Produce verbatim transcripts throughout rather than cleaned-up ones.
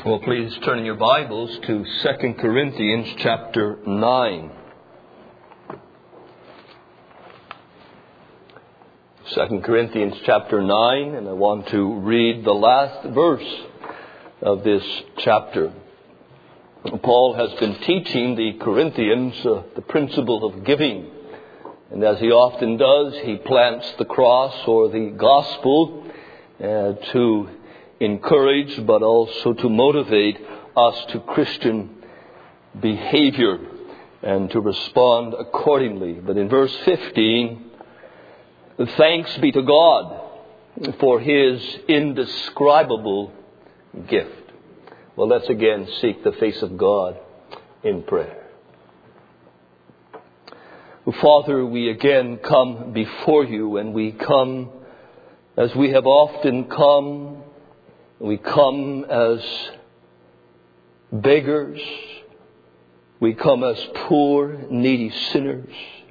Well, please turn in your Bibles to Second Corinthians chapter nine. Second Corinthians chapter nine, and I want to read the last verse of this chapter. Paul has been teaching the Corinthians uh, the principle of giving. And as he often does, he plants the cross or the gospel uh, to encourage, but also to motivate us to Christian behavior and to respond accordingly. But in verse fifteen, thanks be to God for His indescribable gift. Well, let's again seek the face of God in prayer. Father, we again come before you, and we come as we have often come. We come as beggars. We come as poor, needy sinners.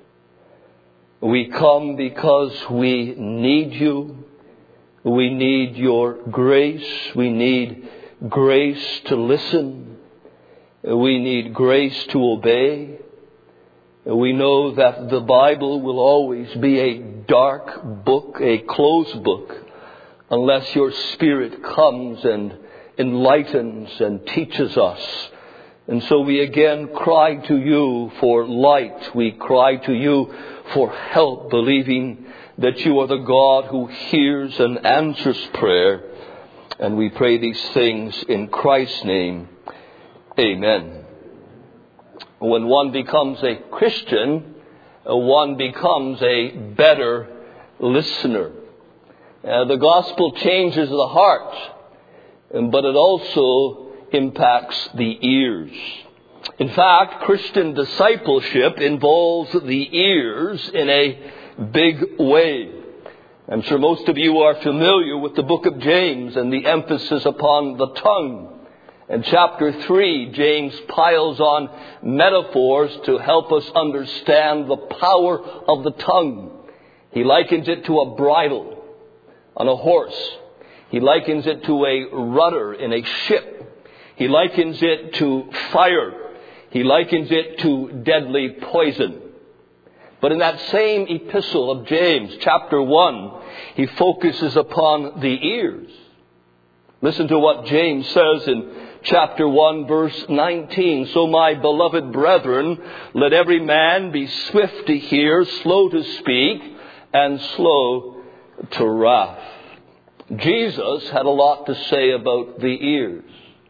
We come because we need you. We need your grace. We need grace to listen. We need grace to obey. We know that the Bible will always be a dark book, a closed book, unless your Spirit comes and enlightens and teaches us. And so we again cry to you for light. We cry to you for help, believing that you are the God who hears and answers prayer. And we pray these things in Christ's name. Amen. When one becomes a Christian, one becomes a better listener. Uh, the gospel changes the heart, but it also impacts the ears. In fact, Christian discipleship involves the ears in a big way. I'm sure most of you are familiar with the book of James and the emphasis upon the tongue. In chapter three, James piles on metaphors to help us understand the power of the tongue. He likens it to a bridle on a horse. He likens it to a rudder in a ship. He likens it to fire. He likens it to deadly poison. But in that same epistle of James, chapter one, he focuses upon the ears. Listen to what James says in chapter one, verse nineteen. So my beloved brethren, let every man be swift to hear, slow to speak, and slow to wrath. Jesus had a lot to say about the ears.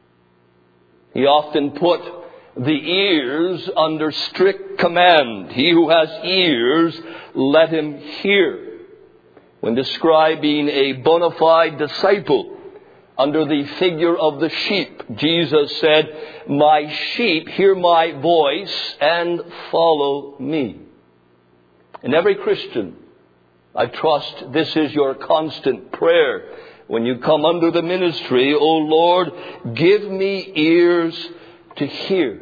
He often put the ears under strict command. He who has ears, let him hear. When describing a bona fide disciple under the figure of the sheep, Jesus said, my sheep hear my voice and follow me. And every Christian, I trust this is your constant prayer when you come under the ministry. O Lord, give me ears to hear.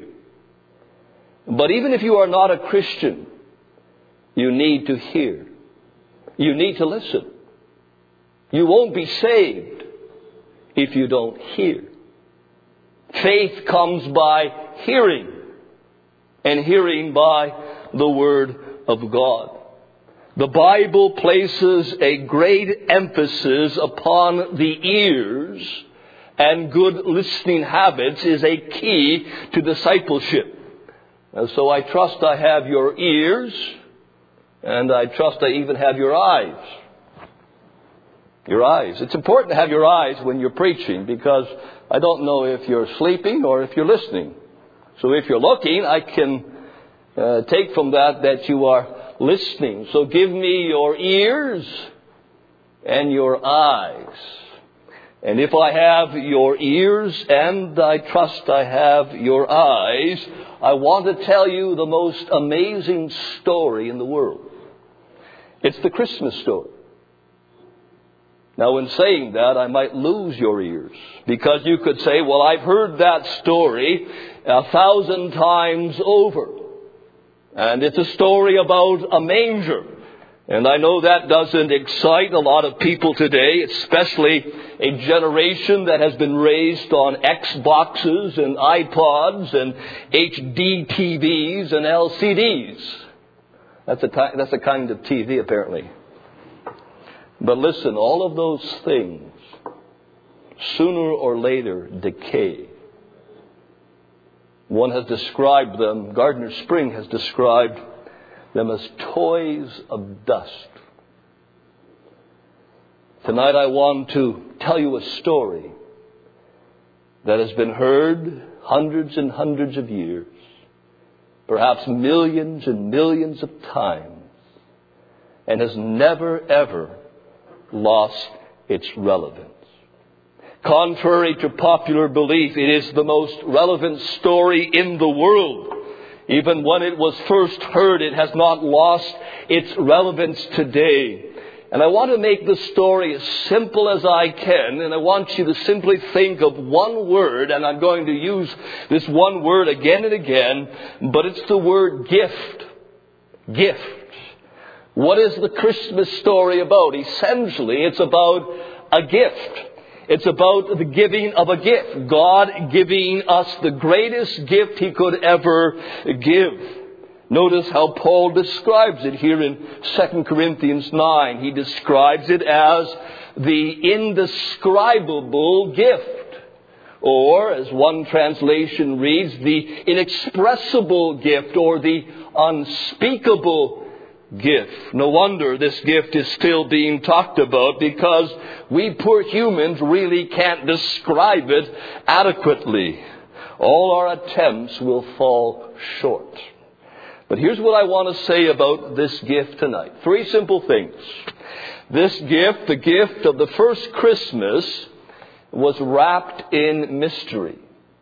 But even if you are not a Christian, you need to hear. You need to listen. You won't be saved if you don't hear. Faith comes by hearing, and hearing by the Word of God. The Bible places a great emphasis upon the ears, and good listening habits is a key to discipleship. And so I trust I have your ears, and I trust I even have your eyes. Your eyes. It's important to have your eyes when you're preaching, because I don't know if you're sleeping or if you're listening. So if you're looking, I can uh, take from that that you are listening. So give me your ears and your eyes. And if I have your ears and I trust I have your eyes, I want to tell you the most amazing story in the world. It's the Christmas story. Now, in saying that, I might lose your ears, because you could say, well, I've heard that story a thousand times over. And it's a story about a manger. And I know that doesn't excite a lot of people today, especially a generation that has been raised on Xboxes and iPods and H D T Vs and L C Ds. That's a, that's a kind of T V, apparently. But listen, all of those things, sooner or later, decay. One has described them, Gardner Spring has described them as toys of dust. Tonight I want to tell you a story that has been heard hundreds and hundreds of years, perhaps millions and millions of times, and has never ever lost its relevance. Contrary to popular belief, it is the most relevant story in the world. Even when it was first heard, it has not lost its relevance today. And I want to make the story as simple as I can, and I want you to simply think of one word, and I'm going to use this one word again and again, but it's the word gift. Gift. What is the Christmas story about? Essentially, it's about a gift. It's about the giving of a gift. God giving us the greatest gift He could ever give. Notice how Paul describes it here in Second Corinthians nine. He describes it as the indescribable gift. Or, as one translation reads, the inexpressible gift or the unspeakable gift. No wonder this gift is still being talked about, because we poor humans really can't describe it adequately. All our attempts will fall short. But here's what I want to say about this gift tonight. Three simple things. This gift, the gift of the first Christmas, was wrapped in mystery.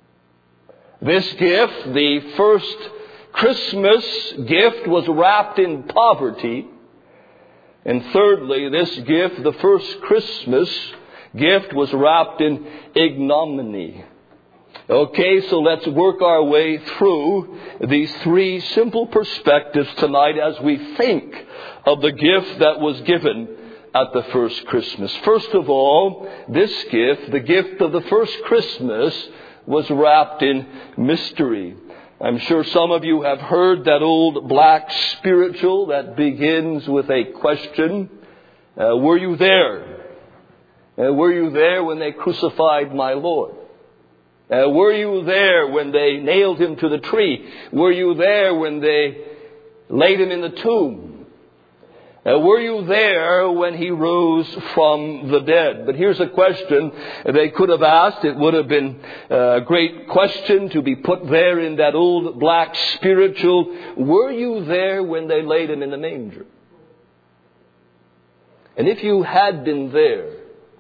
This gift, the first Christmas gift, was wrapped in poverty. And thirdly, this gift, the first Christmas gift, was wrapped in ignominy. Okay, so let's work our way through these three simple perspectives tonight as we think of the gift that was given at the first Christmas. First of all, this gift, the gift of the first Christmas, was wrapped in mystery. I'm sure some of you have heard that old black spiritual that begins with a question. Uh, were you there? Uh, were you there when they crucified my Lord? Uh, were you there when they nailed Him to the tree? Were you there when they laid Him in the tomb? Uh, were you there when He rose from the dead? But here's a question they could have asked. It would have been a great question to be put there in that old black spiritual. Were you there when they laid Him in the manger? And if you had been there,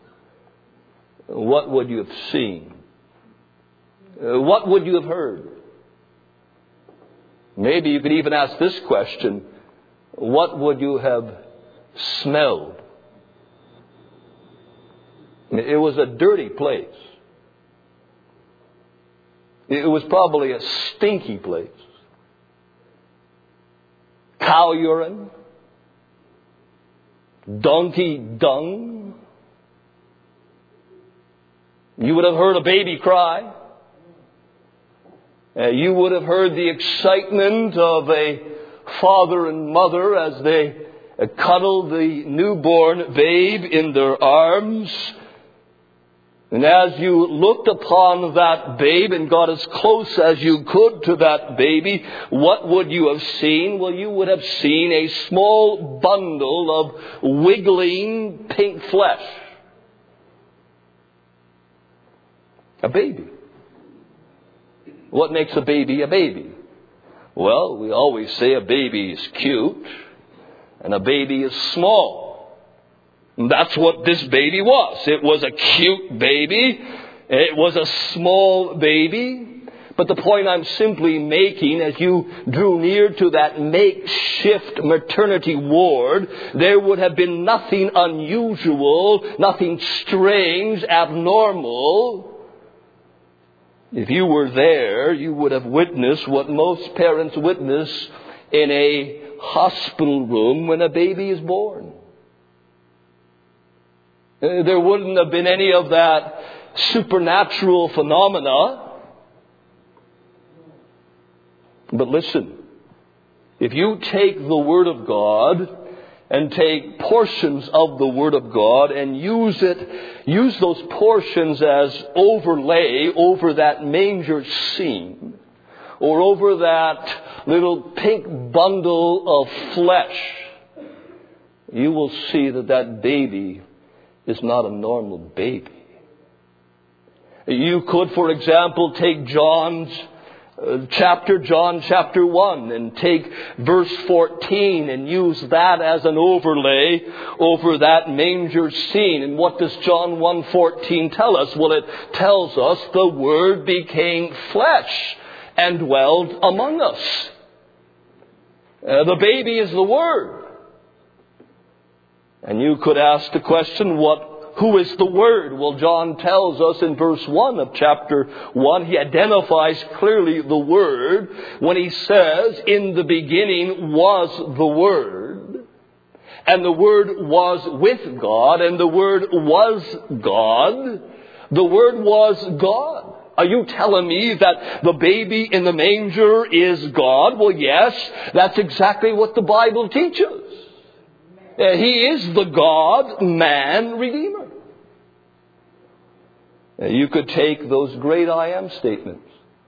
what would you have seen? Uh, what would you have heard? Maybe you could even ask this question. What would you have smelled? It was a dirty place. It was probably a stinky place. Cow urine, donkey dung. You would have heard a baby cry. Uh, you would have heard the excitement of a father and mother as they cuddle the newborn babe in their arms. And as you looked upon that babe and got as close as you could to that baby, what would you have seen? Well, you would have seen a small bundle of wiggling pink flesh. A baby. What makes a baby a baby? Well, we always say a baby is cute and a baby is small. And that's what this baby was. It was a cute baby. It was a small baby. But the point I'm simply making, as you drew near to that makeshift maternity ward, there would have been nothing unusual, nothing strange, abnormal. If you were there, you would have witnessed what most parents witness in a hospital room when a baby is born. There wouldn't have been any of that supernatural phenomena. But listen, if you take the Word of God and take portions of the Word of God and use it, use those portions as overlay over that manger scene, or over that little pink bundle of flesh, you will see that that baby is not a normal baby. You could, for example, take John's uh, chapter, John chapter one, and take verse fourteen and use that as an overlay over that manger scene. And what does John one fourteen tell us? Well, it tells us the Word became flesh and dwelled among us. Uh, the baby is the Word. And you could ask the question, what Who is the Word? Well, John tells us in verse one of chapter one, he identifies clearly the Word when he says, in the beginning was the Word, and the Word was with God, and the Word was God. The Word was God. Are you telling me that the baby in the manger is God? Well, yes, that's exactly what the Bible teaches. Uh, he is the God-man Redeemer. Uh, you could take those great I am statements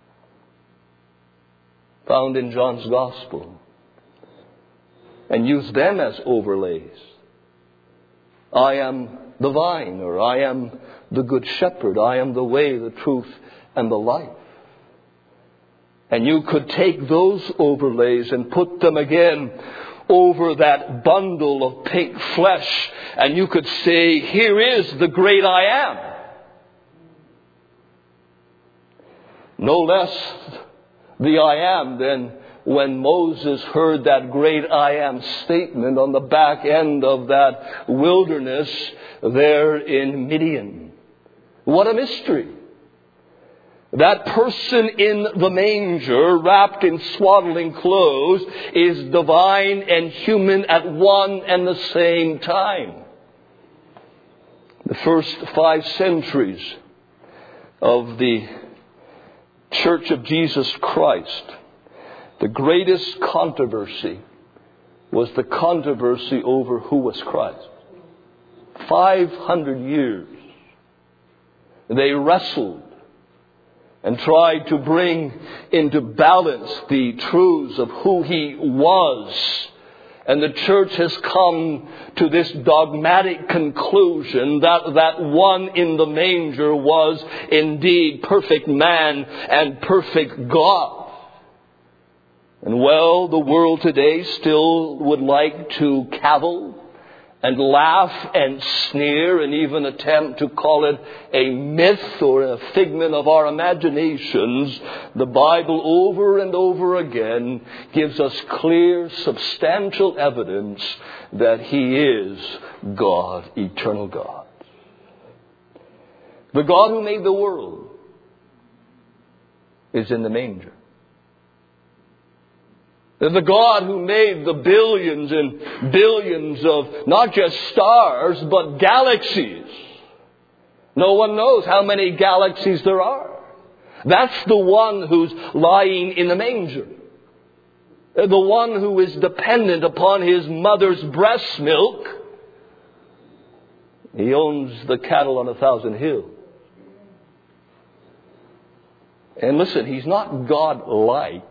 found in John's Gospel and use them as overlays. I am the vine, or I am the good shepherd. I am the way, the truth, and the life. And you could take those overlays and put them again over that bundle of pink flesh, and you could say, here is the great I am. No less the I am than when Moses heard that great I am statement on the back end of that wilderness there in Midian. What a mystery. That person in the manger, wrapped in swaddling clothes, is divine and human at one and the same time. The first five centuries of the Church of Jesus Christ, the greatest controversy was the controversy over who was Christ. Five hundred years they wrestled and tried to bring into balance the truths of who He was. And the church has come to this dogmatic conclusion that that one in the manger was indeed perfect man and perfect God. And well, the world today still would like to cavil and laugh and sneer and even attempt to call it a myth or a figment of our imaginations. The Bible over and over again gives us clear, substantial evidence that He is God, eternal God. The God who made the world is in the manger. The God who made the billions and billions of not just stars, but galaxies. No one knows how many galaxies there are. That's the one who's lying in the manger. The one who is dependent upon His mother's breast milk. He owns the cattle on a thousand hills. And listen, He's not God-like.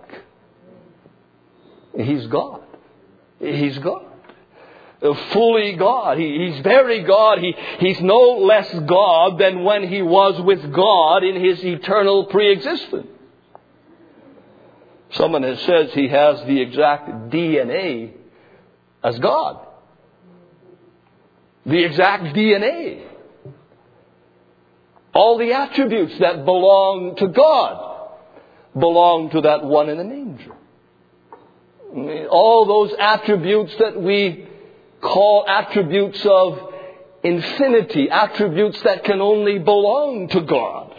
He's God. He's God. Fully God. He, he's very God. He, he's no less God than when He was with God in His eternal pre-existence. Someone has says He has the exact D N A as God. The exact D N A. All the attributes that belong to God belong to that one in the manger. All those attributes that we call attributes of infinity, attributes that can only belong to God,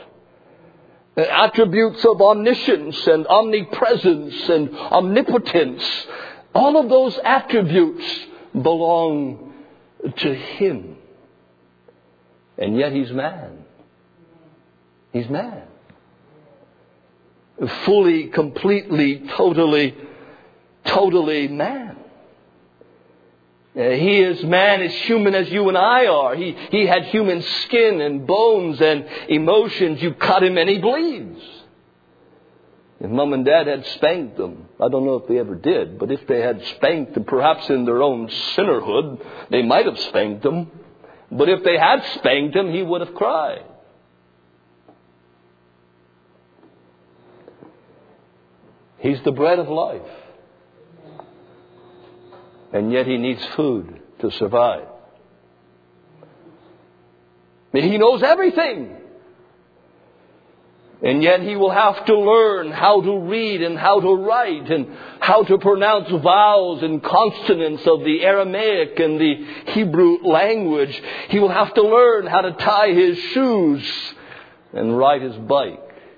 attributes of omniscience and omnipresence and omnipotence, All of those attributes belong to Him. And yet He's man. He's man. Fully, completely, totally, totally man. Uh, he is man, as human as you and I are. He, he had human skin and bones and emotions. You cut him and he bleeds. If Mom and Dad had spanked them, I don't know if they ever did, but if they had spanked them, perhaps in their own sinnerhood, they might have spanked them. But if they had spanked him, he would have cried. He's the bread of life. And yet He needs food to survive. He knows everything. And yet He will have to learn how to read and how to write and how to pronounce vowels and consonants of the Aramaic and the Hebrew language. He will have to learn how to tie his shoes and ride his bike.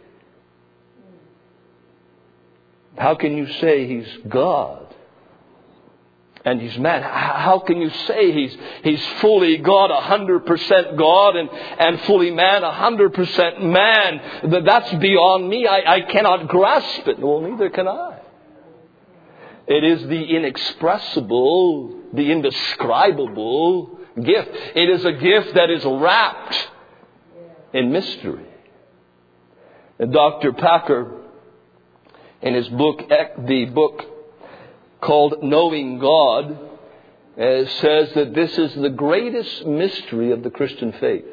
How can you say He's God and He's man? How can you say He's He's fully God, one hundred percent God, and, and fully man, one hundred percent man? That's beyond me. I, I cannot grasp it. Well, neither can I. It is the inexpressible, the indescribable gift. It is a gift that is wrapped in mystery. And Doctor Packer, in his book, the book called Knowing God, uh, says that this is the greatest mystery of the Christian faith.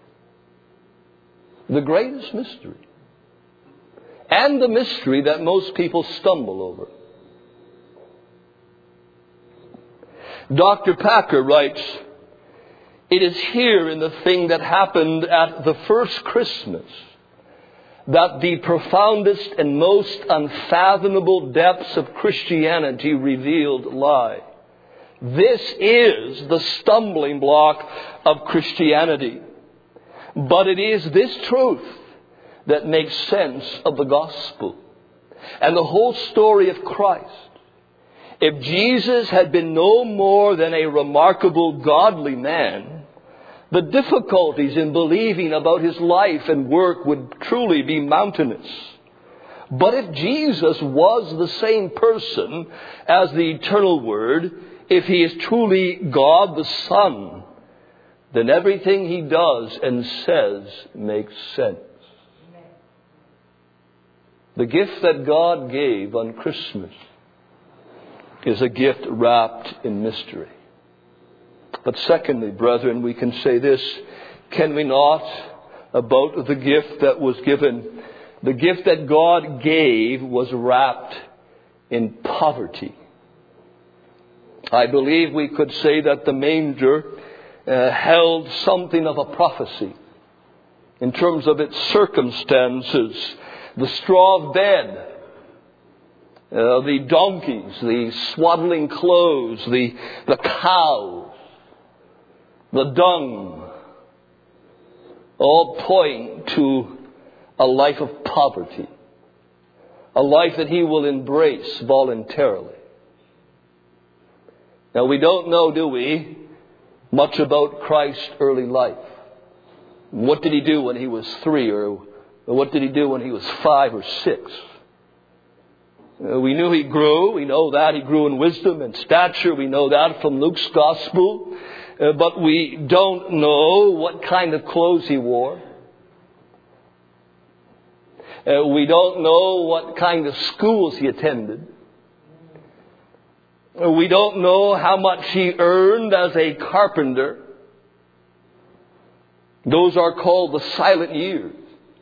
The greatest mystery. And the mystery that most people stumble over. Doctor Packer writes, "It is here in the thing that happened at the first Christmas that the profoundest and most unfathomable depths of Christianity revealed lie. This is the stumbling block of Christianity. But it is this truth that makes sense of the gospel and the whole story of Christ. If Jesus had been no more than a remarkable godly man, the difficulties in believing about His life and work would truly be mountainous. But if Jesus was the same person as the eternal Word, if He is truly God the Son, then everything He does and says makes sense." The gift that God gave on Christmas is a gift wrapped in mystery. But secondly, brethren, we can say this, can we not, about the gift that was given? The gift that God gave was wrapped in poverty. I believe we could say that the manger uh, held something of a prophecy in terms of its circumstances. The straw bed, uh, the donkeys, the swaddling clothes, the, the cows, the dung, all point to a life of poverty. A life that He will embrace voluntarily. Now we don't know, do we, much about Christ's early life. What did He do when He was three, or what did He do when He was five or six? Uh, we knew He grew. We know that. He grew in wisdom and stature. We know that from Luke's Gospel. Uh, but we don't know what kind of clothes He wore. Uh, we don't know what kind of schools He attended. Uh, we don't know how much He earned as a carpenter. Those are called the silent years.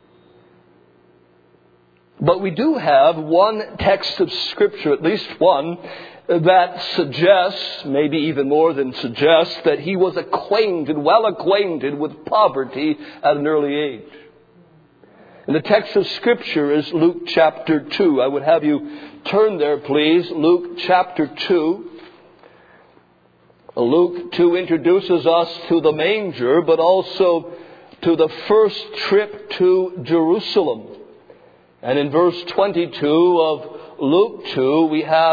But we do have one text of Scripture, at least one, that suggests, maybe even more than suggests, that He was acquainted, well acquainted with poverty at an early age. And the text of Scripture is Luke chapter two. I would have you turn there, please. Luke chapter two. Luke two introduces us to the manger, but also to the first trip to Jerusalem. And in verse twenty-two of Luke two, we have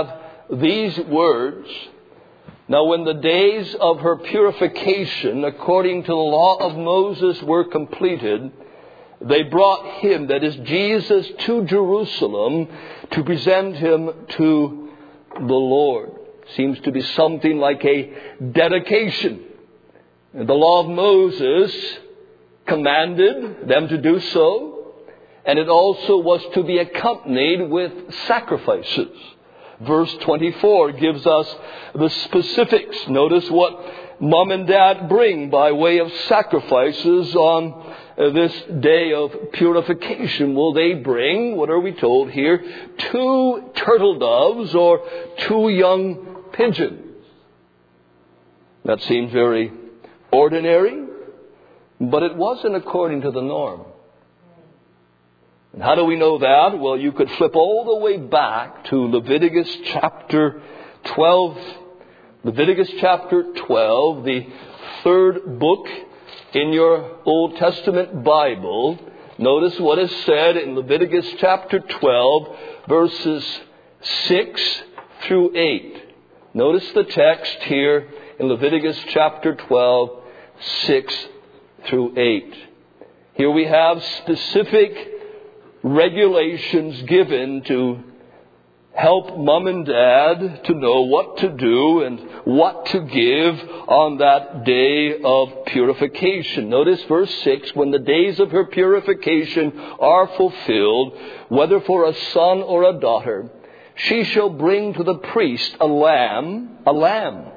these words, "Now when the days of her purification, according to the law of Moses, were completed, they brought him," that is Jesus, "to Jerusalem to present him to the Lord." Seems to be something like a dedication. The law of Moses commanded them to do so, and it also was to be accompanied with sacrifices. Verse twenty-four gives us the specifics. Notice what mom and dad bring by way of sacrifices on this day of purification. Will they bring, what are we told here, two turtle doves or two young pigeons? That seems very ordinary, but it wasn't according to the norm. And how do we know that? Well, you could flip all the way back to Leviticus chapter twelve. Leviticus chapter twelve, the third book in your Old Testament Bible. Notice what is said in Leviticus chapter twelve, verses six through eight. Notice the text here in Leviticus chapter twelve, six through eight. Here we have specific regulations given to help mom and dad to know what to do and what to give on that day of purification. Notice verse six, "When the days of her purification are fulfilled, whether for a son or a daughter, she shall bring to the priest a lamb, a lamb,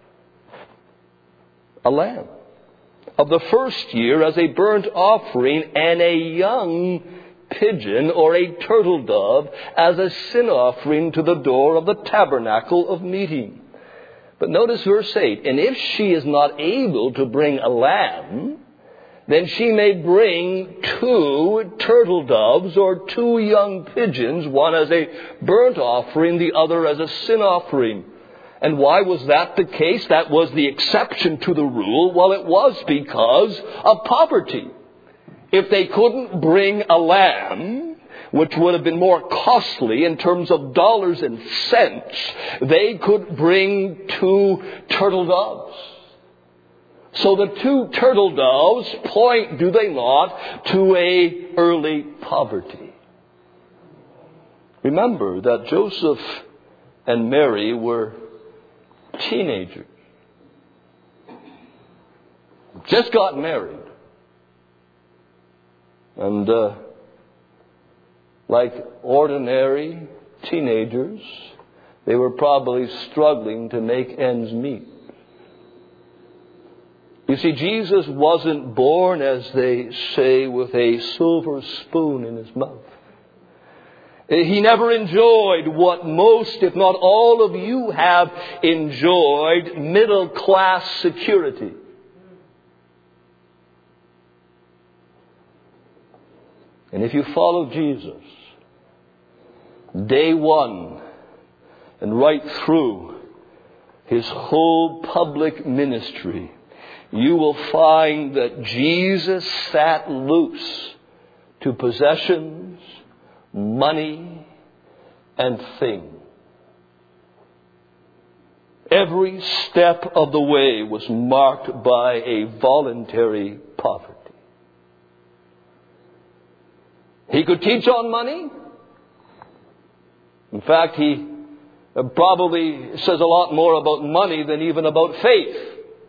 a lamb of the first year as a burnt offering, and a young pigeon or a turtle dove as a sin offering to the door of the tabernacle of meeting." But notice verse eight, "And if she is not able to bring a lamb, then she may bring two turtle doves or two young pigeons, one as a burnt offering, the other as a sin offering." And why was that the case? That was the exception to the rule. Well, it was because of poverty. If they couldn't bring a lamb, which would have been more costly in terms of dollars and cents, they could bring two turtle doves. So the two turtle doves point, do they not, to a early poverty. Remember that Joseph and Mary were teenagers. Just got married. And uh, like ordinary teenagers, they were probably struggling to make ends meet. You see, Jesus wasn't born, as they say, with a silver spoon in his mouth. He never enjoyed what most, if not all of you have enjoyed, middle class security. And if you follow Jesus, day one and right through his whole public ministry, you will find that Jesus sat loose to possessions, money, and things. Every step of the way was marked by a voluntary poverty. He could teach on money. In fact, he probably says a lot more about money than even about faith.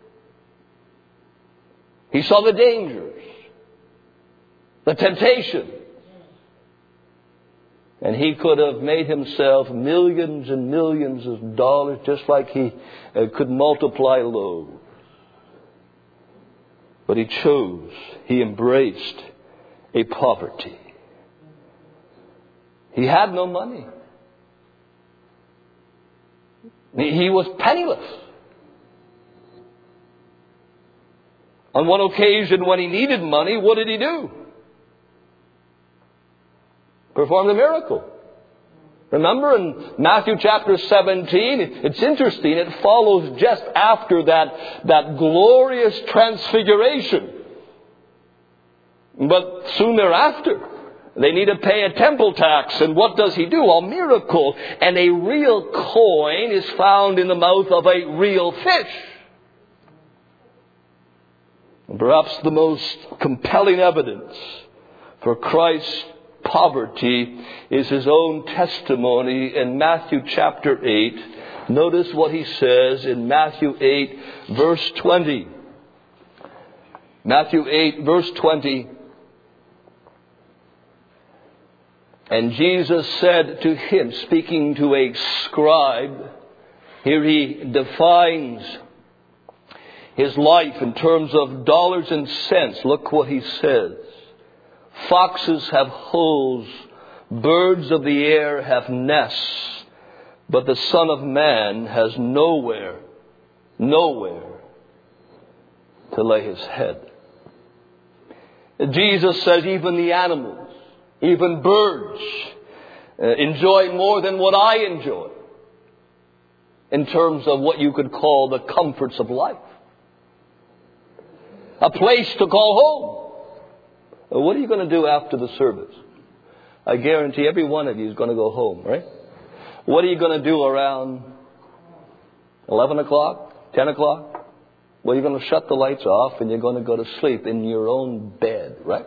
He saw the dangers, the temptation. And he could have made himself millions and millions of dollars just like he uh, could multiply loaves. But he chose, he embraced a poverty. He had no money. He was penniless. On one occasion when he needed money, what did he do? Performed a miracle. Remember in Matthew chapter seventeen, it's interesting, it follows just after that, that glorious transfiguration. But soon thereafter, They need to pay a temple tax. And what does he do? A miracle. And a real coin is found in the mouth of a real fish. And perhaps the most compelling evidence for Christ's poverty is his own testimony in Matthew chapter eight. Notice what he says in Matthew eight, verse twenty. Matthew eight, verse twenty. And Jesus said to him, speaking to a scribe, here he defines his life in terms of dollars and cents. Look what he says. Foxes have holes, birds of the air have nests, but the Son of Man has nowhere, nowhere to lay his head. Jesus says even the animals, even birds, uh, enjoy more than what I enjoy in terms of what you could call the comforts of life. A place to call home. What are you going to do after the service? I guarantee every one of you is going to go home, right? What are you going to do around eleven o'clock, ten o'clock? Well, you're going to shut the lights off and you're going to go to sleep in your own bed, right?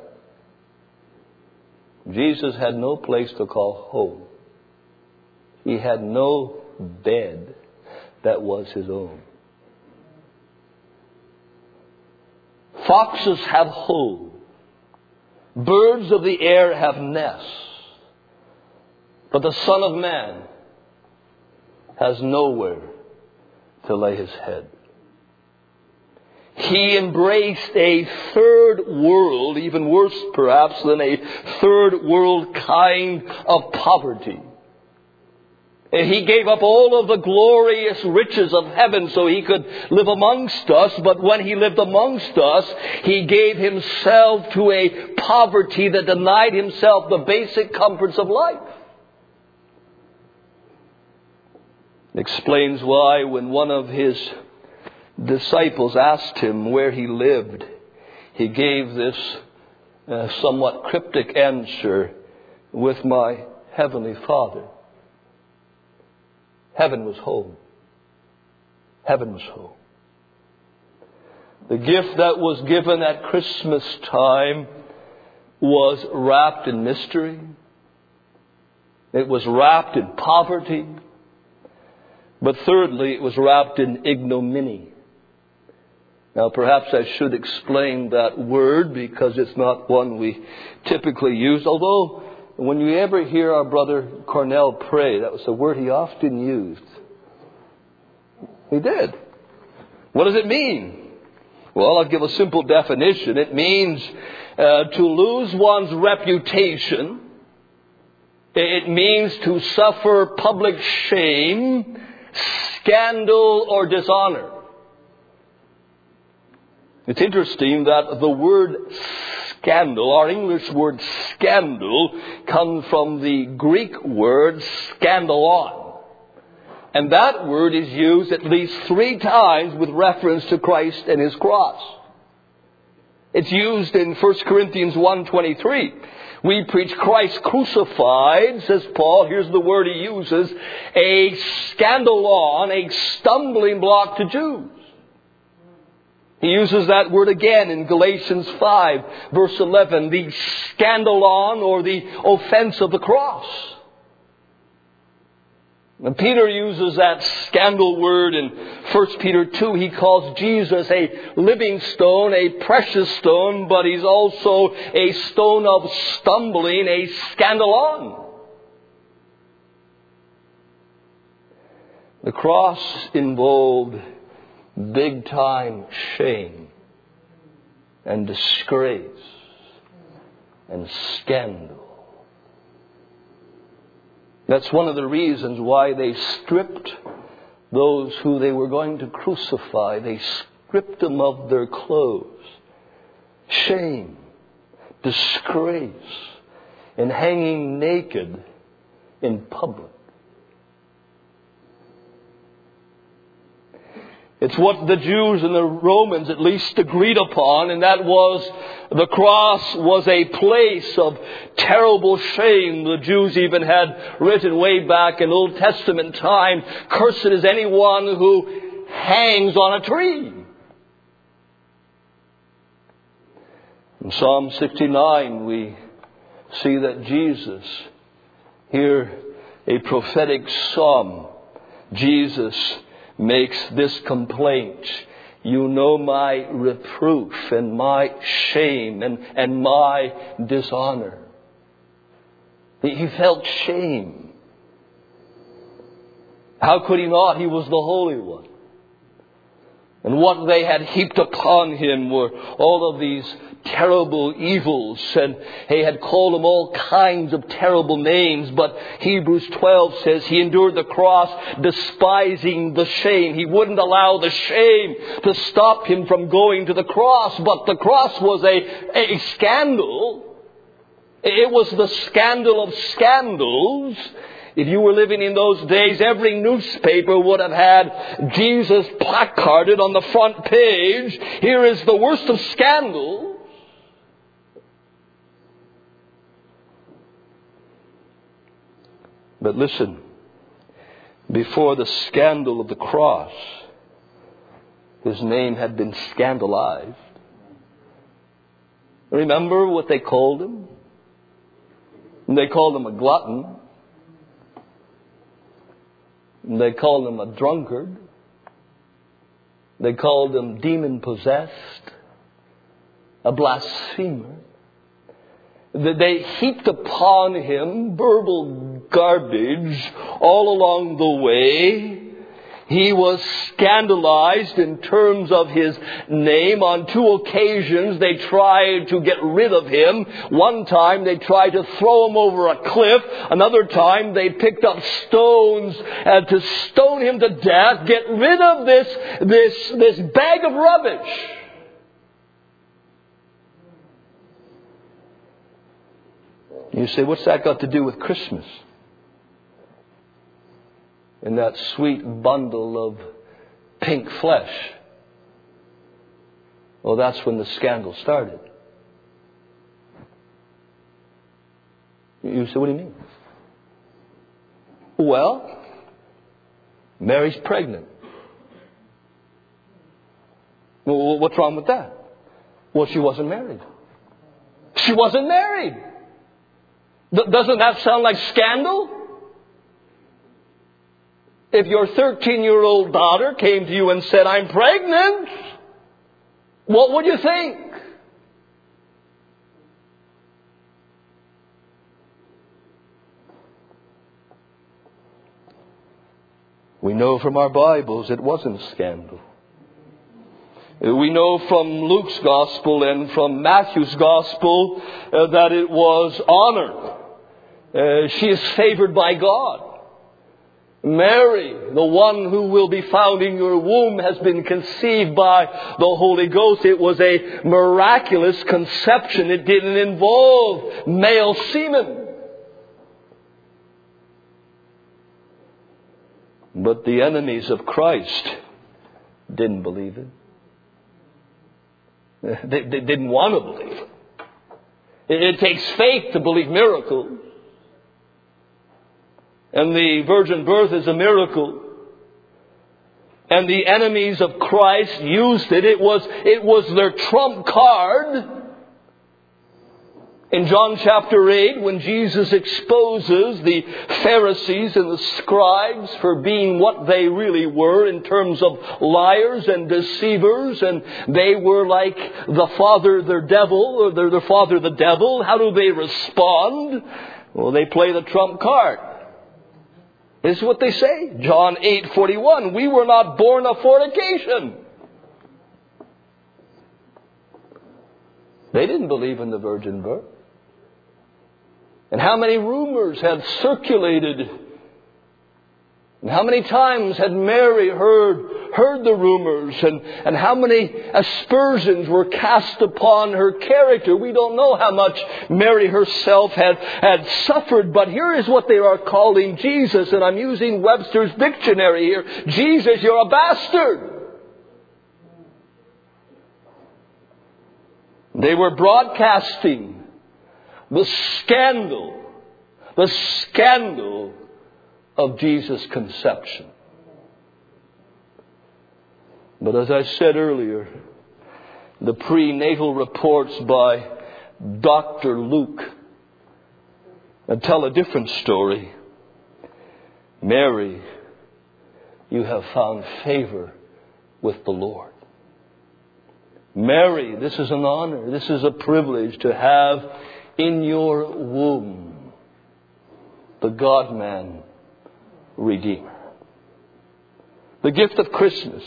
Jesus had no place to call home. He had no bed that was his own. Foxes have holes. Birds of the air have nests. But the Son of Man has nowhere to lay his head. He embraced a third world, even worse perhaps than a third world kind of poverty. He gave up all of the glorious riches of heaven so he could live amongst us. But when he lived amongst us, he gave himself to a poverty that denied himself the basic comforts of life. It explains why when one of his disciples asked him where he lived, he gave this uh, somewhat cryptic answer, with my heavenly Father. Heaven was home. Heaven was home. The gift that was given at Christmas time was wrapped in mystery. It was wrapped in poverty. But thirdly, it was wrapped in ignominy. Now, perhaps I should explain that word because it's not one we typically use. Although, when you ever hear our brother Cornell pray, that was a word he often used. He did. What does it mean? Well, I'll give a simple definition. It means uh, to lose one's reputation. It means to suffer public shame, scandal, or dishonor. It's interesting that the word scandal, our English word scandal, comes from the Greek word scandalon. And that word is used at least three times with reference to Christ and his cross. It's used in First Corinthians one twenty-three. We preach Christ crucified, says Paul. Here's the word he uses. A scandalon, a stumbling block to Jews. He uses that word again in Galatians five, verse eleven. The scandalon, or the offense of the cross. And Peter uses that scandal word in First Peter two. He calls Jesus a living stone, a precious stone, but he's also a stone of stumbling, a scandalon. The cross involved big time shame and disgrace and scandal. That's one of the reasons why they stripped those who they were going to crucify. They stripped them of their clothes. Shame, disgrace, and hanging naked in public. It's what the Jews and the Romans at least agreed upon, and that was the cross was a place of terrible shame. The Jews even had written way back in Old Testament time, "Cursed is anyone who hangs on a tree." In Psalm sixty-nine, we see that Jesus, here a prophetic psalm, Jesus makes this complaint: "You know my reproof and my shame and, and my dishonor." He, he felt shame. How could he not? He was the Holy One. And what they had heaped upon him were all of these terrible evils, and he had called them all kinds of terrible names. But Hebrews twelve says he endured the cross, despising the shame. He wouldn't allow the shame to stop him from going to the cross. But the cross was a, a scandal. It was the scandal of scandals. If you were living in those days, every newspaper would have had Jesus placarded on the front page. Here is the worst of scandals. But listen, before the scandal of the cross, his name had been scandalized. Remember what they called him? They called him a glutton. They called him a drunkard. They called him demon-possessed, a blasphemer. They heaped upon him verbal garbage all along the way. He was scandalized in terms of his name. On two occasions they tried to get rid of him. One time they tried to throw him over a cliff. Another time they picked up stones uh, to stone him to death. Get rid of this, this, this bag of rubbish. You say, what's that got to do with Christmas? In that sweet bundle of pink flesh. Well, that's when the scandal started. You say, what do you mean? Well, Mary's pregnant. Well, what's wrong with that? Well, she wasn't married. She wasn't married. Doesn't that sound like scandal? If your thirteen-year-old daughter came to you and said, "I'm pregnant," what would you think? We know from our Bibles it wasn't scandal. We know from Luke's Gospel and from Matthew's Gospel uh, that it was honor. Uh, she is favored by God. Mary, the one who will be found in your womb, has been conceived by the Holy Ghost. It was a miraculous conception. It didn't involve male semen. But the enemies of Christ didn't believe it. They, they didn't want to believe it. It, it takes faith to believe miracles. And the virgin birth is a miracle. And the enemies of Christ used it. It was, it was their trump card. In John chapter eight, when Jesus exposes the Pharisees and the scribes for being what they really were in terms of liars and deceivers, and they were like the father their devil, or their, their father the devil, how do they respond? Well, they play the trump card. This is what they say. John eight forty-one, we were not born of fornication. They didn't believe in the virgin birth. And how many rumors had circulated? And how many times had Mary heard heard the rumors? And, and how many aspersions were cast upon her character? We don't know how much Mary herself had, had suffered. But here is what they are calling Jesus. And I'm using Webster's dictionary here. Jesus, you're a bastard. They were broadcasting the scandal, the scandal of Jesus' conception. But as I said earlier, the prenatal reports by Doctor Luke tell a different story. Mary, you have found favor with the Lord. Mary, this is an honor, this is a privilege to have in your womb the God-man Redeemer. The gift of Christmas,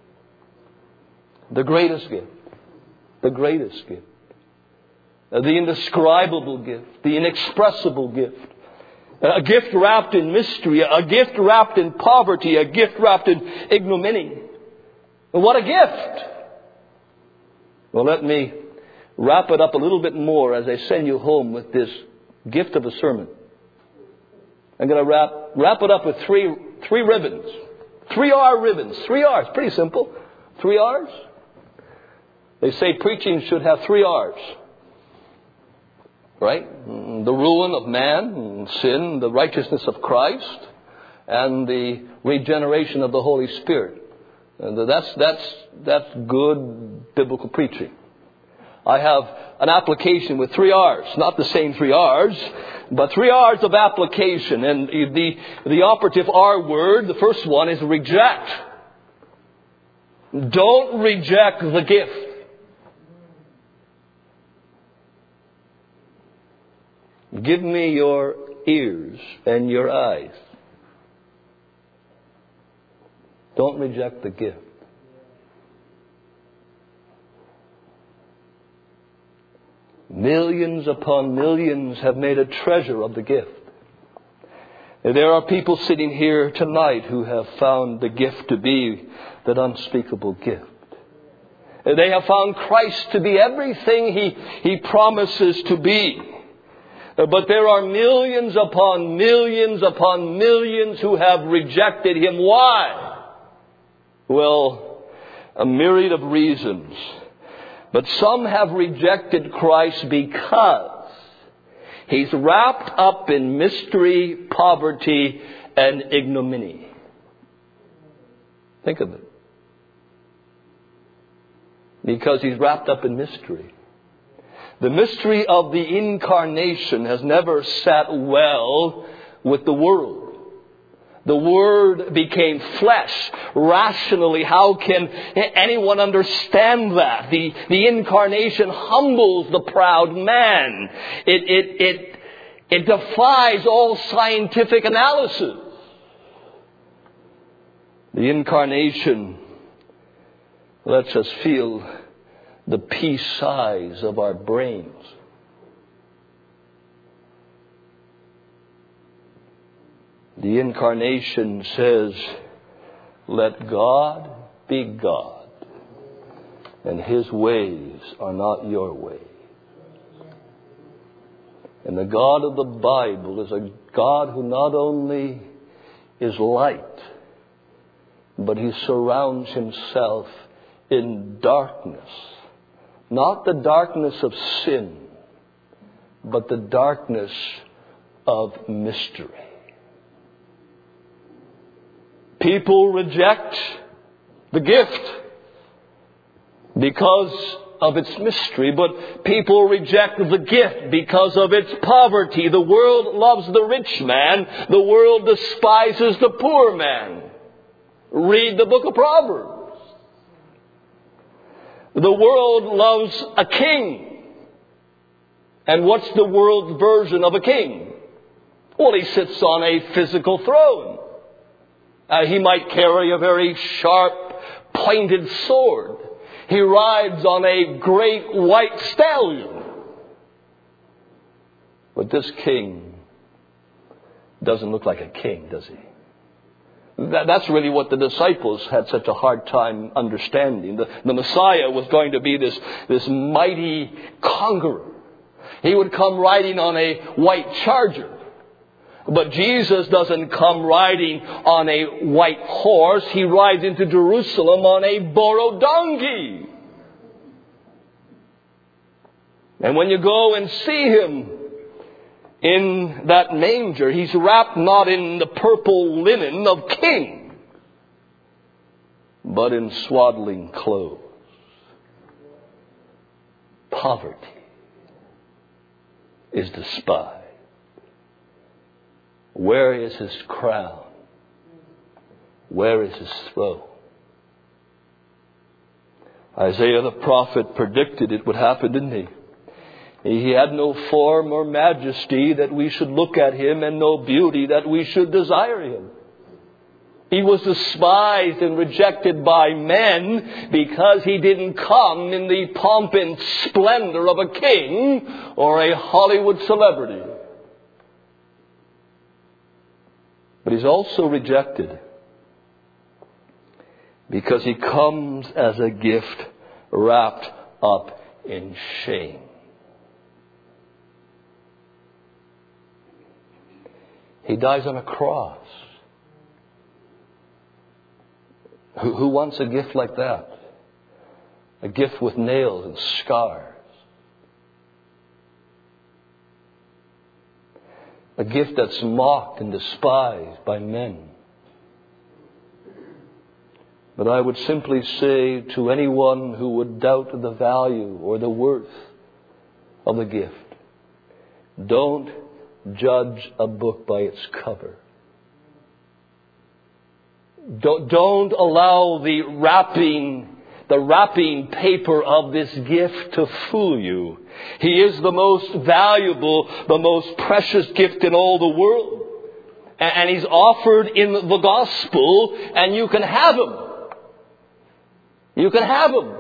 the greatest gift, the greatest gift, the indescribable gift, the inexpressible gift, a gift wrapped in mystery, a gift wrapped in poverty, a gift wrapped in ignominy. What a gift! Well, let me wrap it up a little bit more as I send you home with this gift of a sermon. I'm going to wrap wrap it up with three three ribbons. Three R ribbons. Three R's. Pretty simple. Three R's. They say preaching should have three R's. Right? The ruin of man, sin, the righteousness of Christ, and the regeneration of the Holy Spirit. And that's, that's, that's good biblical preaching. I have an application with three R's. Not the same three R's, but three R's of application. And the, the operative R word, the first one, is reject. Don't reject the gift. Give me your ears and your eyes. Don't reject the gift. Millions upon millions have made a treasure of the gift. There are people sitting here tonight who have found the gift to be that unspeakable gift. They have found Christ to be everything He, he promises to be. But there are millions upon millions upon millions who have rejected Him. Why? Well, a myriad of reasons. But some have rejected Christ because He's wrapped up in mystery, poverty, and ignominy. Think of it. Because He's wrapped up in mystery. The mystery of the incarnation has never sat well with the world. The Word became flesh. Rationally, how can anyone understand that? The, the incarnation humbles the proud man. It, it, it, it defies all scientific analysis. The incarnation lets us feel the pea size of our brains. The incarnation says, let God be God, and His ways are not your ways. And the God of the Bible is a God who not only is light, but He surrounds Himself in darkness. Not the darkness of sin, but the darkness of mystery. People reject the gift because of its mystery, but people reject the gift because of its poverty. The world loves the rich man. The world despises the poor man. Read the book of Proverbs. The world loves a king. And what's the world's version of a king? Well, he sits on a physical throne. Uh, he might carry a very sharp, pointed sword. He rides on a great white stallion. But this king doesn't look like a king, does he? That, that's really what the disciples had such a hard time understanding. The, the Messiah was going to be this, this mighty conqueror. He would come riding on a white charger. But Jesus doesn't come riding on a white horse. He rides into Jerusalem on a borrowed donkey. And when you go and see him in that manger, he's wrapped not in the purple linen of king, but in swaddling clothes. Poverty is despised. Where is his crown? Where is his throne? Isaiah the prophet predicted it would happen, didn't he? He had no form or majesty that we should look at him, and no beauty that we should desire him. He was despised and rejected by men because he didn't come in the pomp and splendor of a king or a Hollywood celebrity. But he's also rejected because he comes as a gift wrapped up in shame. He dies on a cross. Who, who wants a gift like that? A gift with nails and scars. A gift that's mocked and despised by men. But I would simply say to anyone who would doubt the value or the worth of the gift, don't judge a book by its cover. Don't, don't allow the wrapping, the wrapping paper of this gift to fool you. He is the most valuable, the most precious gift in all the world. And, and he's offered in the gospel, and you can have him. You can have him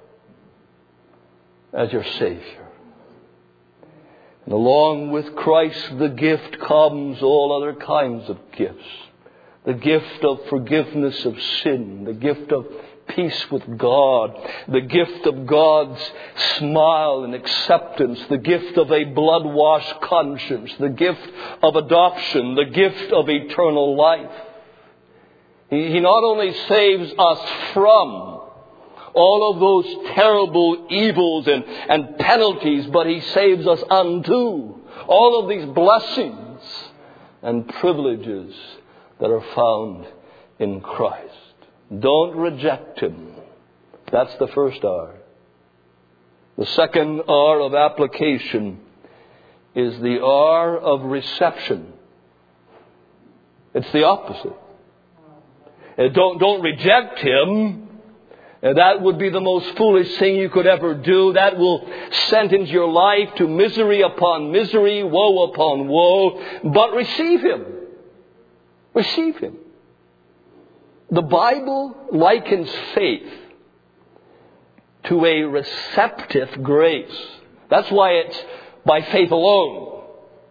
as your Savior. And along with Christ, the gift comes all other kinds of gifts. The gift of forgiveness of sin. The gift of peace with God. The gift of God's smile and acceptance. The gift of a blood-washed conscience. The gift of adoption. The gift of eternal life. He, he not only saves us from all of those terrible evils and, and penalties, but he saves us unto all of these blessings and privileges that are found in Christ. Don't reject him. That's the first R. The second R of application is the R of reception. It's the opposite. Don't, don't reject him. And that would be the most foolish thing you could ever do. That will sentence your life to misery upon misery, woe upon woe. But receive him. Receive him. The Bible likens faith to a receptive grace. That's why it's by faith alone.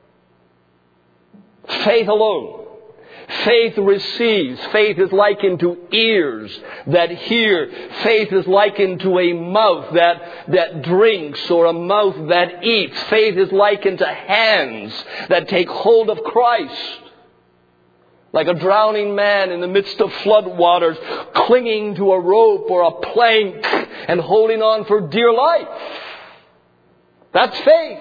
Faith alone. Faith receives. Faith is likened to ears that hear. Faith is likened to a mouth that, that drinks, or a mouth that eats. Faith is likened to hands that take hold of Christ. Like a drowning man in the midst of flood waters, clinging to a rope or a plank and holding on for dear life. That's faith.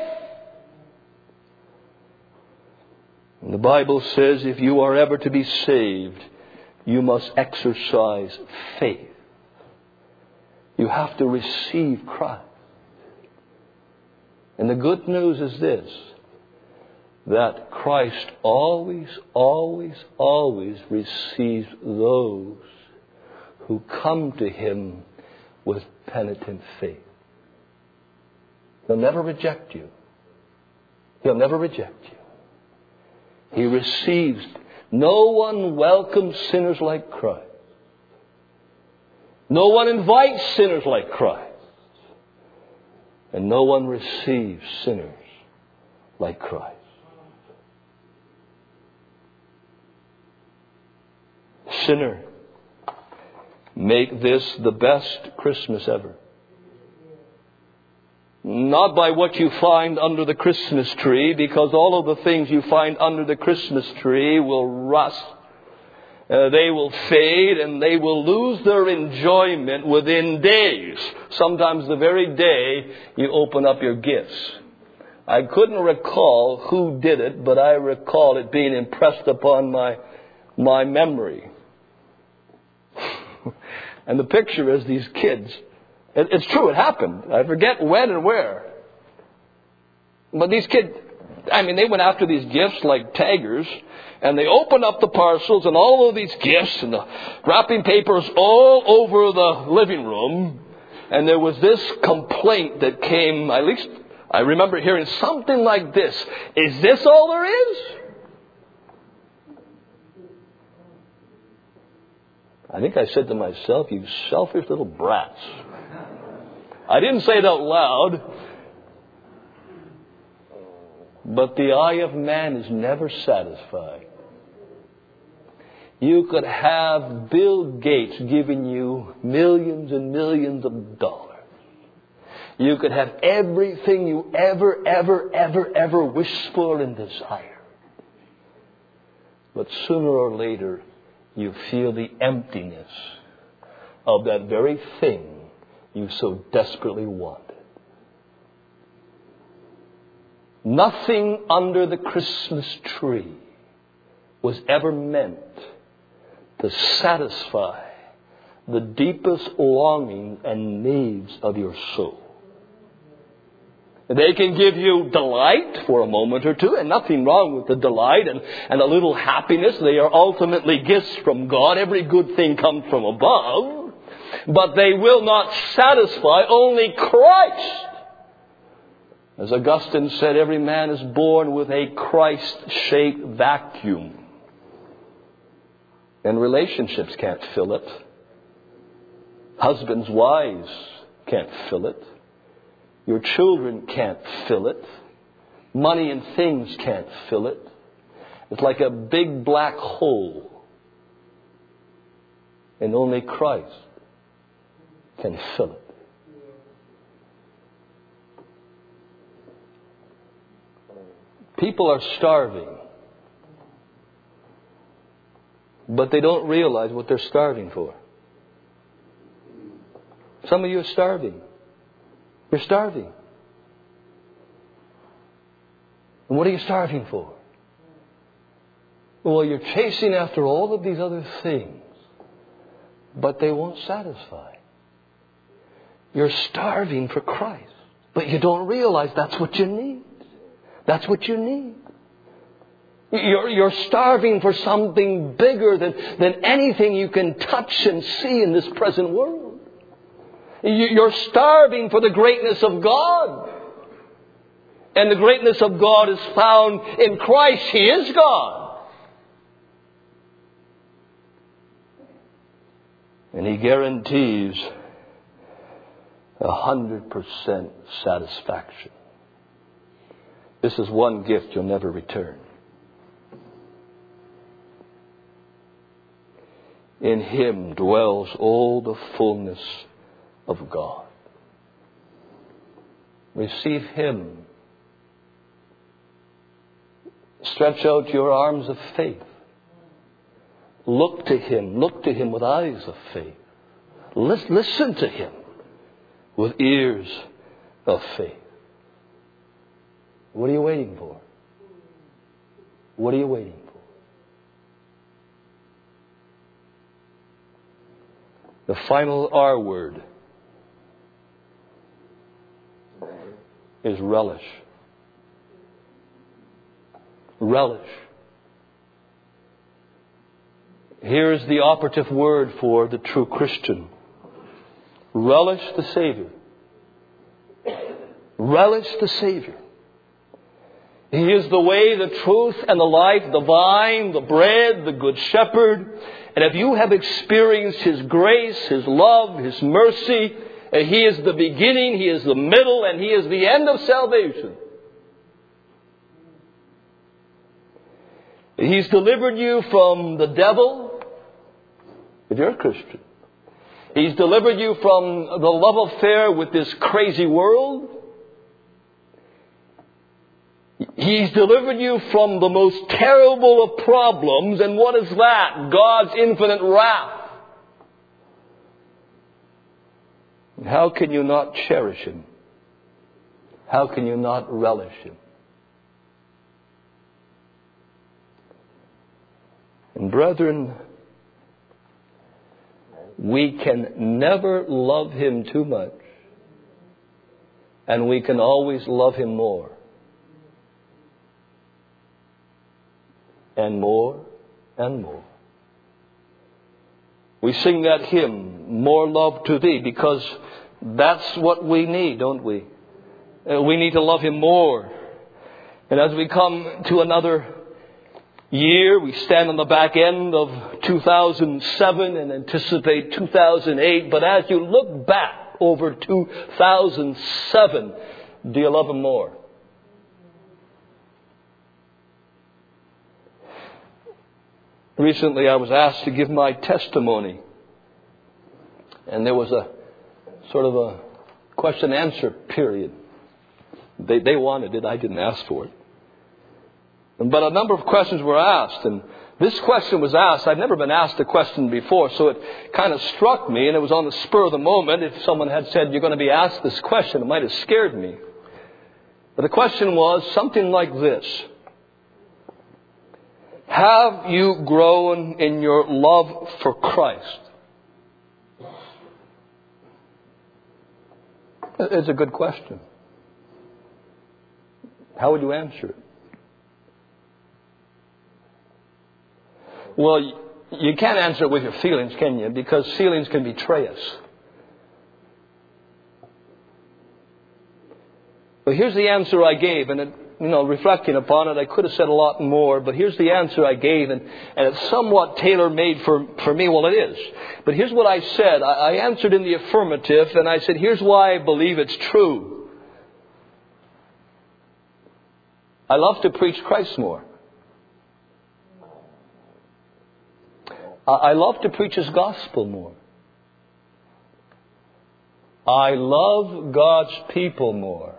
And the Bible says if you are ever to be saved, you must exercise faith. You have to receive Christ. And the good news is this, that Christ always, always, always receives those who come to him with penitent faith. He'll never reject you. He'll never reject you. He receives. No one welcomes sinners like Christ. No one invites sinners like Christ. And no one receives sinners like Christ. Sinner, make this the best Christmas ever. Not by what you find under the Christmas tree, because all of the things you find under the Christmas tree will rust Uh, they will fade and they will lose their enjoyment within days. Sometimes the very day you open up your gifts. I couldn't recall who did it, but I recall it being impressed upon my, my memory. And the picture is these kids. It, it's true, it happened. I forget when and where. But these kids, I mean, they went after these gifts like tigers, and they opened up the parcels and all of these gifts and the wrapping papers all over the living room. And there was this complaint that came, at least I remember hearing something like this. Is this all there is? I think I said to myself, you selfish little brats. I didn't say it out loud. But the eye of man is never satisfied. You could have Bill Gates giving you millions and millions of dollars. You could have everything you ever, ever, ever, ever wish for and desire. But sooner or later, you feel the emptiness of that very thing you so desperately wanted. Nothing under the Christmas tree was ever meant to satisfy the deepest longing and needs of your soul. They can give you delight for a moment or two, and nothing wrong with the delight and, and a little happiness. They are ultimately gifts from God. Every good thing comes from above. But they will not satisfy. Only Christ. As Augustine said, every man is born with a Christ-shaped vacuum. And relationships can't fill it. Husbands, wives can't fill it. Your children can't fill it. Money and things can't fill it. It's like a big black hole. And only Christ can fill it. People are starving. But they don't realize what they're starving for. Some of you are starving. You're starving. And what are you starving for? Well, you're chasing after all of these other things, but they won't satisfy. You're starving for Christ, but you don't realize that's what you need. That's what you need. You're, you're starving for something bigger than, than anything you can touch and see in this present world. You're starving for the greatness of God. And the greatness of God is found in Christ. He is God. And He guarantees a hundred percent satisfaction. This is one gift you'll never return. In Him dwells all the fullness of God. Receive Him. Stretch out your arms of faith. Look to Him. Look to Him with eyes of faith. Listen to Him with ears of faith. What are you waiting for? What are you waiting for? The final R word is relish. Relish. Here is the operative word for the true Christian. Relish the Savior. Relish the Savior. He is the way, the truth, and the life, the vine, the bread, the good shepherd. And if you have experienced His grace, His love, His mercy, He is the beginning, He is the middle, and He is the end of salvation. He's delivered you from the devil, if you're a Christian. He's delivered you from the love affair with this crazy world. He's delivered you from the most terrible of problems. And what is that? God's infinite wrath. How can you not cherish Him? How can you not relish Him? And brethren, we can never love Him too much. And we can always love Him more. And more and more. We sing that hymn, More Love to Thee, because that's what we need, don't we? Uh, we need to love Him more. And as we come to another year, we stand on the back end of two thousand seven and anticipate two thousand eight. But as you look back over two thousand seven, do you love Him more? Recently I was asked to give my testimony. And there was a sort of a question and answer period. They, they wanted it. I didn't ask for it. But a number of questions were asked. And this question was asked. I'd never been asked a question before. So it kind of struck me. And it was on the spur of the moment. If someone had said, you're going to be asked this question, it might have scared me. But the question was something like this. Have you grown in your love for Christ? It's a good question. How would you answer it? Well, you can't answer it with your feelings, can you? Because feelings can betray us. But here's the answer I gave, and it, you know, reflecting upon it, I could have said a lot more, but here's the answer I gave, and, and it's somewhat tailor-made for, for me. Well, it is. But here's what I said. I, I answered in the affirmative, and I said, here's why I believe it's true. I love to preach Christ more. I, I love to preach His gospel more. I love God's people more.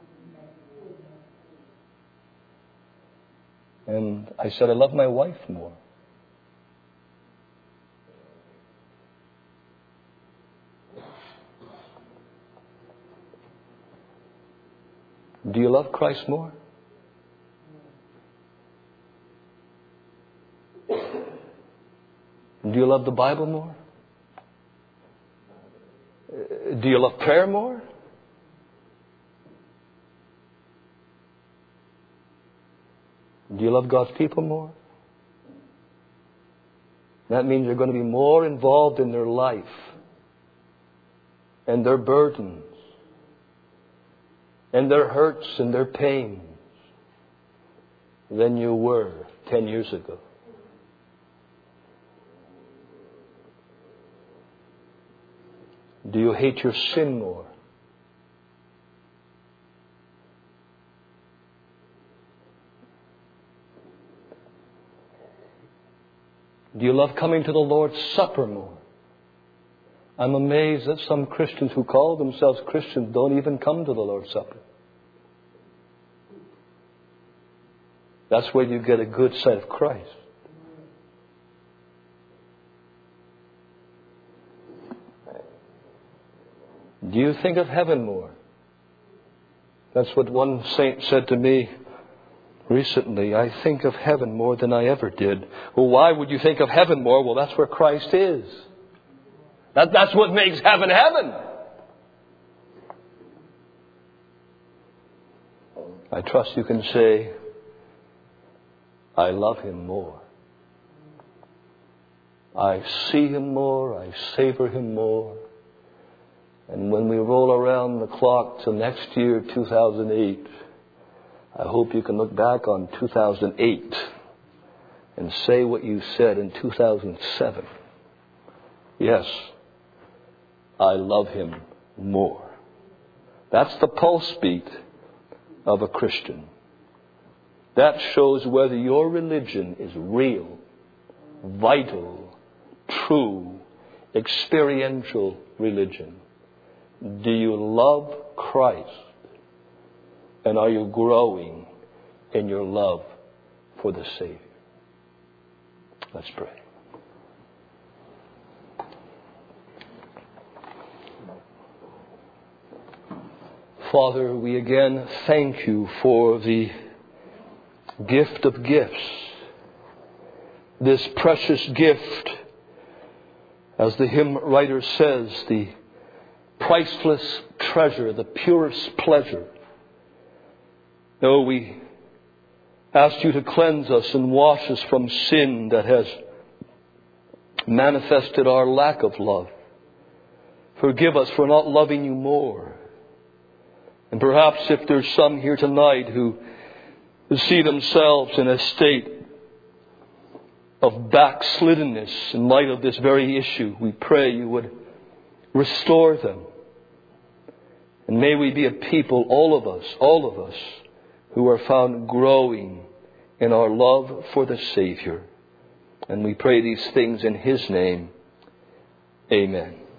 And I said, I love my wife more. Do you love Christ more? Do you love the Bible more? Do you love prayer more? Do you love God's people more? That means you're going to be more involved in their life and their burdens and their hurts and their pains than you were ten years ago. Do you hate your sin more? Do you love coming to the Lord's Supper more? I'm amazed that some Christians who call themselves Christians don't even come to the Lord's Supper. That's where you get a good sight of Christ. Do you think of heaven more? That's what one saint said to me recently. I think of heaven more than I ever did. Well, why would you think of heaven more? Well, that's where Christ is. That, that's what makes heaven heaven. I trust you can say, I love Him more. I see Him more. I savor Him more. And when we roll around the clock to next year, two thousand eight, I hope you can look back on two thousand eight and say what you said in two thousand seven. Yes, I love Him more. That's the pulse beat of a Christian. That shows whether your religion is real, vital, true, experiential religion. Do you love Christ? And are you growing in your love for the Savior. Let's pray. Father, we again thank you for the gift of gifts. This precious gift, as the hymn writer says, the priceless treasure, the purest pleasure. No, we ask you to cleanse us and wash us from sin that has manifested our lack of love. Forgive us for not loving you more. And perhaps if there's some here tonight who see themselves in a state of backsliddenness in light of this very issue, we pray you would restore them. And may we be a people, all of us, all of us, who are found growing in our love for the Savior. And we pray these things in His name. Amen.